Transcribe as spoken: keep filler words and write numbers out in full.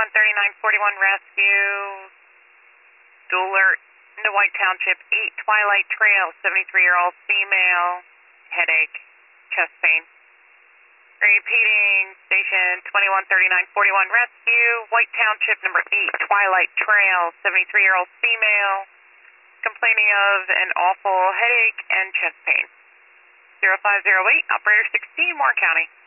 twenty-one thirty-nine forty-one rescue. Dual alert into White Township, eight Twilight Trail, seventy-three-year-old female, headache, chest pain. Repeating, station twenty-one thirty-nine forty-one rescue, White Township, number eight Twilight Trail, seventy-three-year-old female, complaining of an awful headache and chest pain. zero five zero eight, operator sixteen, Moore County.